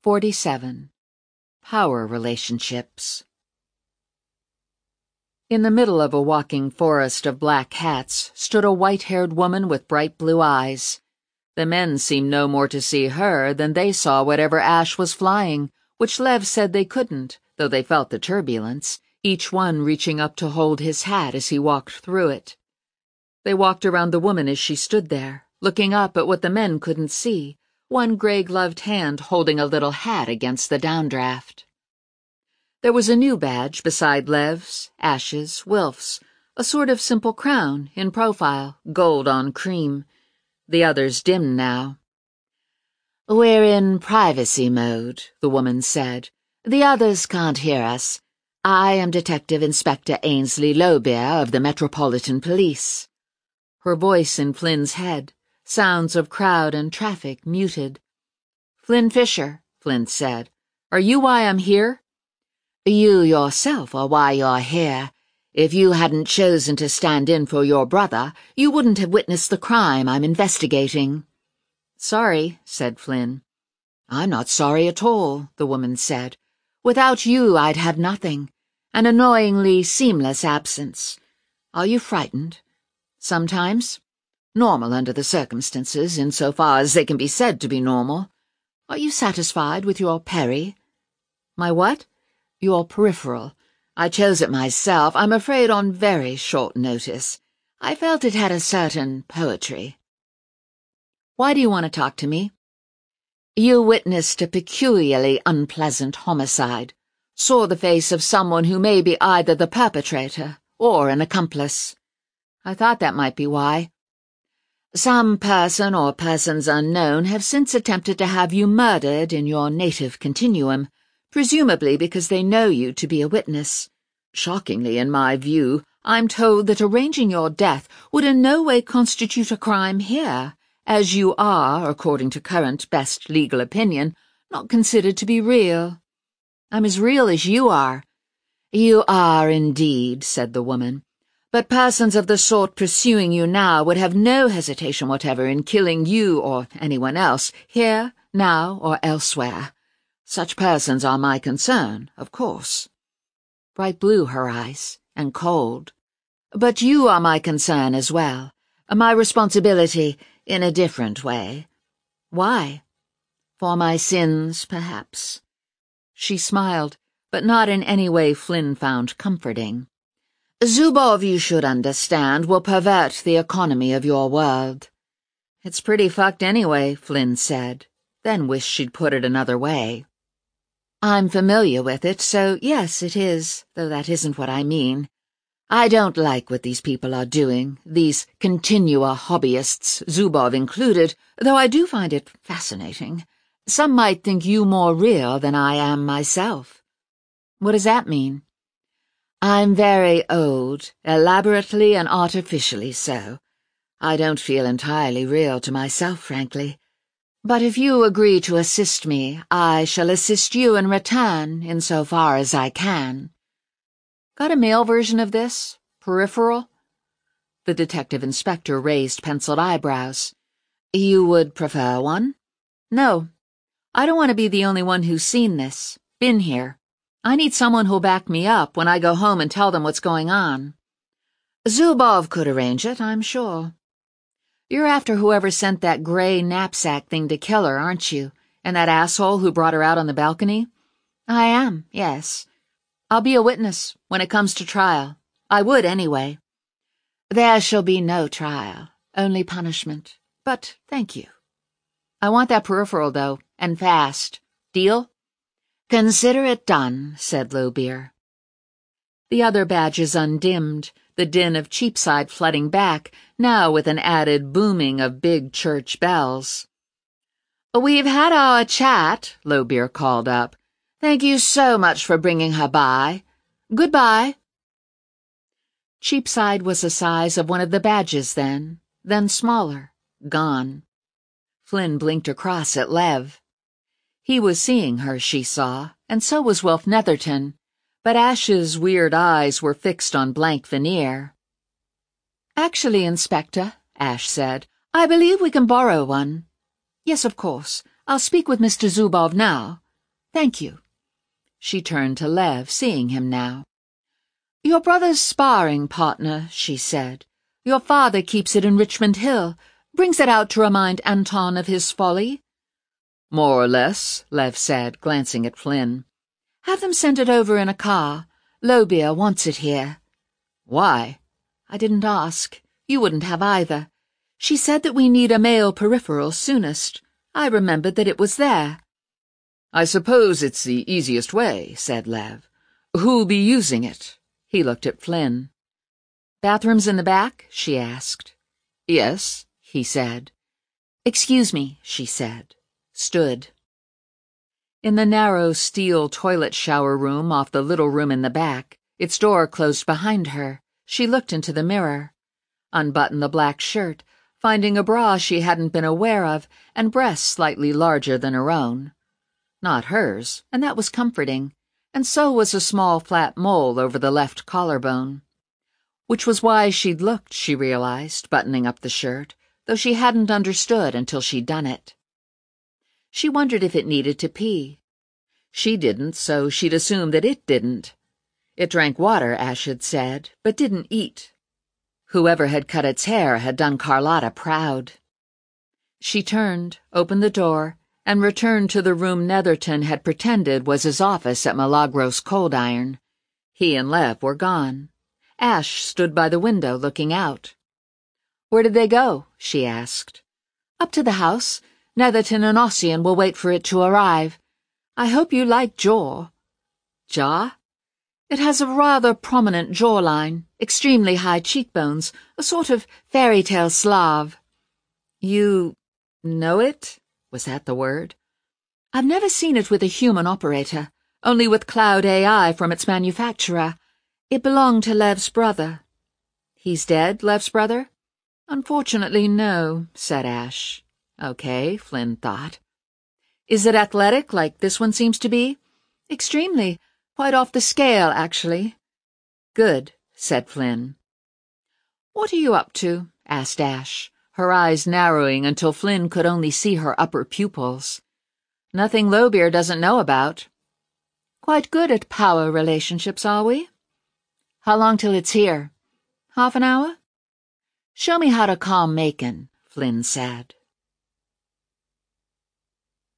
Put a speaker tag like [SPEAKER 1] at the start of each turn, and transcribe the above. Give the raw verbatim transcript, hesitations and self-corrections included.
[SPEAKER 1] forty-seven. Power Relationships. In the middle of a walking forest of black hats stood a white-haired woman with bright blue eyes. The men seemed no more to see her than they saw whatever ash was flying, which Lev said they couldn't, though they felt the turbulence, each one reaching up to hold his hat as he walked through it. They walked around the woman as she stood there, looking up at what the men couldn't see, one gray-gloved hand holding a little hat against the downdraft. There was a new badge beside Lev's, Ash's, Wilf's, a sort of simple crown, in profile, gold on cream. The others dimmed now.
[SPEAKER 2] "We're in privacy mode," the woman said. "The others can't hear us. I am Detective Inspector Ainsley Lowbeer of the Metropolitan Police."
[SPEAKER 1] Her voice in Flynn's head, sounds of crowd and traffic muted. "Flynn Fisher," Flynn said. "Are you why I'm here?"
[SPEAKER 2] "You yourself are why you're here. If you hadn't chosen to stand in for your brother, you wouldn't have witnessed the crime I'm investigating."
[SPEAKER 1] "Sorry," said Flynn.
[SPEAKER 2] "I'm not sorry at all," the woman said. "Without you, I'd have nothing. An annoyingly seamless absence. Are you frightened?"
[SPEAKER 1] "Sometimes."
[SPEAKER 2] "Normal under the circumstances, insofar as they can be said to be normal. Are you satisfied with your peri?"
[SPEAKER 1] "My what?"
[SPEAKER 2] "Your peripheral. I chose it myself, I'm afraid on very short notice. I felt it had a certain poetry."
[SPEAKER 1] "Why do you want to talk to me?"
[SPEAKER 2] "You witnessed a peculiarly unpleasant homicide. Saw the face of someone who may be either the perpetrator or an accomplice."
[SPEAKER 1] "I thought that might be why."
[SPEAKER 2] "Some person or persons unknown have since attempted to have you murdered in your native continuum, presumably because they know you to be a witness. Shockingly, in my view, I'm told that arranging your death would in no way constitute a crime here, as you are, according to current best legal opinion, not considered to be real."
[SPEAKER 1] "I'm as real as you are."
[SPEAKER 2] "You are indeed," said the woman. "But persons of the sort pursuing you now would have no hesitation whatever in killing you or anyone else, here, now, or elsewhere. Such persons are my concern, of course."
[SPEAKER 1] Bright blue, her eyes, and cold.
[SPEAKER 2] "But you are my concern as well. My responsibility in a different way."
[SPEAKER 1] "Why?"
[SPEAKER 2] "For my sins, perhaps."
[SPEAKER 1] She smiled, but not in any way Flynn found comforting.
[SPEAKER 2] "Zubov, you should understand, will pervert the economy of your world."
[SPEAKER 1] "It's pretty fucked anyway," Flynn said, then wished she'd put it another way.
[SPEAKER 2] "I'm familiar with it, so yes, it is, though that isn't what I mean. I don't like what these people are doing, these continua hobbyists, Zubov included, though I do find it fascinating. Some might think you more real than I am myself."
[SPEAKER 1] "What does that mean?"
[SPEAKER 2] "I'm very old, elaborately and artificially so. I don't feel entirely real to myself, frankly. But if you agree to assist me, I shall assist you in return, insofar as I can."
[SPEAKER 1] "Got a male version of this? Peripheral?" The detective inspector raised penciled eyebrows.
[SPEAKER 2] "You would prefer one?"
[SPEAKER 1] "No. I don't want to be the only one who's seen this, been here. I need someone who'll back me up when I go home and tell them what's going on."
[SPEAKER 2] "Zubov could arrange it, I'm sure."
[SPEAKER 1] "You're after whoever sent that gray knapsack thing to kill her, aren't you? And that asshole who brought her out on the balcony?"
[SPEAKER 2] "I am, yes."
[SPEAKER 1] "I'll be a witness when it comes to trial. I would anyway."
[SPEAKER 2] "There shall be no trial, only punishment. But thank you."
[SPEAKER 1] "I want that peripheral, though, and fast. Deal?"
[SPEAKER 2] "Consider it done," said Lowbeer.
[SPEAKER 1] The other badges undimmed, the din of Cheapside flooding back, now with an added booming of big church bells.
[SPEAKER 2] "We've had our chat," Lowbeer called up. "Thank you so much for bringing her by. Goodbye."
[SPEAKER 1] Cheapside was the size of one of the badges then, then smaller, gone. Flynn blinked across at Lev. He was seeing her, she saw, and so was Wilf Netherton, but Ash's weird eyes were fixed on blank veneer.
[SPEAKER 2] "Actually, Inspector," Ash said, "I believe we can borrow one."
[SPEAKER 1] "Yes, of course. I'll speak with Mister Zubov now.
[SPEAKER 2] Thank you.
[SPEAKER 1] She turned to Lev, seeing him now.
[SPEAKER 2] Your brother's sparring partner, she said. Your father keeps it in Richmond Hill, brings it out to remind Anton of his folly.
[SPEAKER 1] More or less, Lev said, glancing at Flynn.
[SPEAKER 2] Have them send it over in a car. Lobia wants it here.
[SPEAKER 1] Why?
[SPEAKER 2] I didn't ask. You wouldn't have either. She said that we need a male peripheral soonest. I remembered that it was there.
[SPEAKER 1] I suppose it's the easiest way, said Lev. Who'll be using it? He looked at Flynn.
[SPEAKER 2] Bathrooms in the back? She asked.
[SPEAKER 1] Yes, he said.
[SPEAKER 2] Excuse me, she said. Stood.
[SPEAKER 1] In the narrow steel toilet shower room off the little room in the back, its door closed behind her, she looked into the mirror, unbuttoned the black shirt, finding a bra she hadn't been aware of, and breasts slightly larger than her own. Not hers, and that was comforting, and so was a small flat mole over the left collarbone. Which was why she'd looked, she realized, buttoning up the shirt, though she hadn't understood until she'd done it. She wondered if it needed to pee. She didn't, so she'd assumed that it didn't. It drank water, Ash had said, but didn't eat. Whoever had cut its hair had done Carlotta proud. She turned, opened the door, and returned to the room Netherton had pretended was his office at Milagros Cold Iron. He and Lev were gone. Ash stood by the window looking out.
[SPEAKER 2] Where did they go? She asked. Up to the house. Netherton and Ossian will wait for it to arrive. I hope you like jaw.
[SPEAKER 1] Jaw?
[SPEAKER 2] It has a rather prominent jawline, extremely high cheekbones, a sort of fairy tale Slav.
[SPEAKER 1] You know it? Was that the word?
[SPEAKER 2] I've never seen it with a human operator, only with Cloud A I from its manufacturer. It belonged to Lev's brother.
[SPEAKER 1] He's dead, Lev's brother?
[SPEAKER 2] Unfortunately, no, said Ash.
[SPEAKER 1] Okay, Flynn thought.
[SPEAKER 2] Is it athletic, like this one seems to be? Extremely. Quite off the scale, actually.
[SPEAKER 1] Good, said Flynn.
[SPEAKER 2] What are you up to? Asked Ash,
[SPEAKER 1] her eyes narrowing until Flynn could only see her upper pupils.
[SPEAKER 2] Nothing Lowbeer doesn't know about. Quite good at power relationships, are we? How long till it's here? Half an hour? Show me how to calm Macon, Flynn said.